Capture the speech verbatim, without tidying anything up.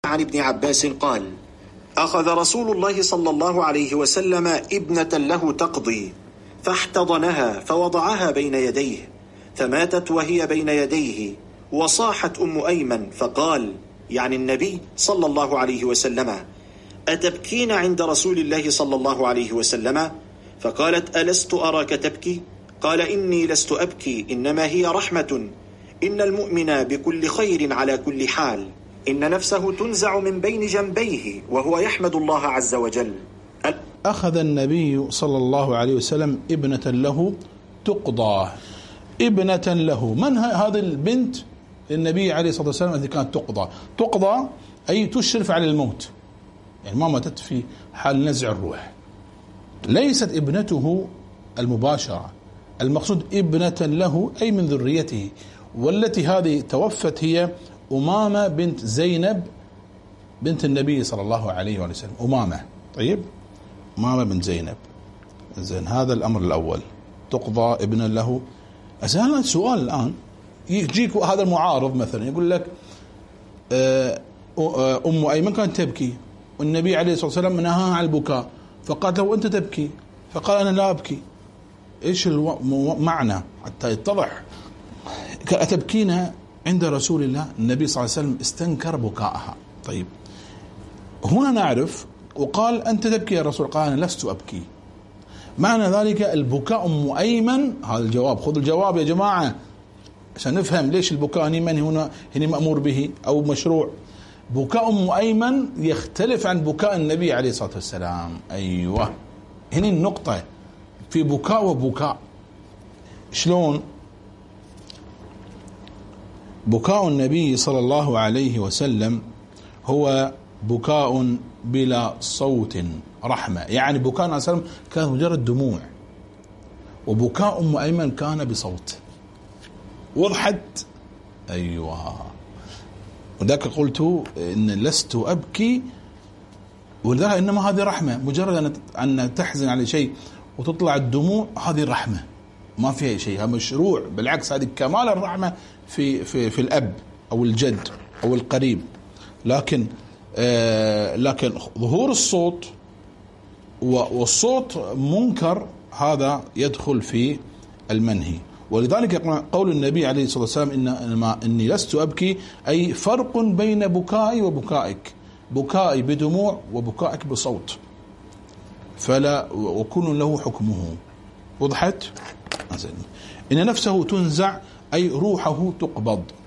عن ابن عباس قال: أخذ رسول الله صلى الله عليه وسلم ابنة له تقضي فاحتضنها فوضعها بين يديه فماتت وهي بين يديه، وصاحت أم أيمن فقال، يعني النبي صلى الله عليه وسلم: أتبكين عند رسول الله صلى الله عليه وسلم؟ فقالت: ألست أراك تبكي؟ قال: إني لست أبكي، إنما هي رحمة، إن المؤمن بكل خير على كل حال، إن نفسه تنزع من بين جنبيه وهو يحمد الله عز وجل. أخذ النبي صلى الله عليه وسلم ابنة له تقضى، ابنة له. من هذه البنت للنبي عليه الصلاة والسلام التي كانت تقضى؟ تقضى أي تشرف على الموت، يعني ما ماتت في حال نزع الروح، ليست ابنته المباشرة، المقصود ابنة له أي من ذريته، والتي هذه توفت هي أمامة بنت زينب بنت النبي صلى الله عليه وسلم. أمامة، طيب، أمامة بنت زينب. زين، هذا الأمر الأول، تقضى ابنا له. أسألنا السؤال الآن، يجيك هذا المعارض مثلا يقول لك أم أيمن كانت تبكي والنبي عليه الصلاة والسلام نهاها عن البكاء، فقالت له أنت تبكي، فقال أنا لا أبكي. إيش المعنى حتى يتضح؟ أتبكين عند رسول الله؟ النبي صلى الله عليه وسلم استنكر بكاءها. طيب، هنا نعرف، وقال أنت تبكي يا رسول، قال أنا لست أبكي. معنى ذلك البكاء أم أيمن، هذا الجواب، خذ الجواب يا جماعة عشان نفهم ليش البكاء من هنا هنا مأمور به أو مشروع. بكاء أم أيمن يختلف عن بكاء النبي عليه الصلاة والسلام. أيوة، هنا النقطة، في بكاء وبكاء. شلون؟ بكاء النبي صلى الله عليه وسلم هو بكاء بلا صوت رحمة، يعني بكاء النبي صلى الله عليه وسلم كان مجرد دموع، وبكاء أم أيمن كان بصوت. وضحت؟ أيوة، وذاك قلت إن لست أبكي، ولذلك إنما هذه رحمة، مجرد أن تحزن على شيء وتطلع الدموع، هذه رحمة ما فيها شيء، هذا مشروع، بالعكس هذه كمال الرحمة في في في الأب أو الجد أو القريب. لكن آه لكن ظهور الصوت والصوت منكر هذا يدخل في المنهي. ولذلك قول النبي عليه الصلاة والسلام إن إني لست أبكي، أي فرق بين بكائي وبكائك، بكائي بدموع وبكائك بصوت، فلا وكل له حكمه. وضحت؟ إن نفسه تنزع أي روحه تقبض.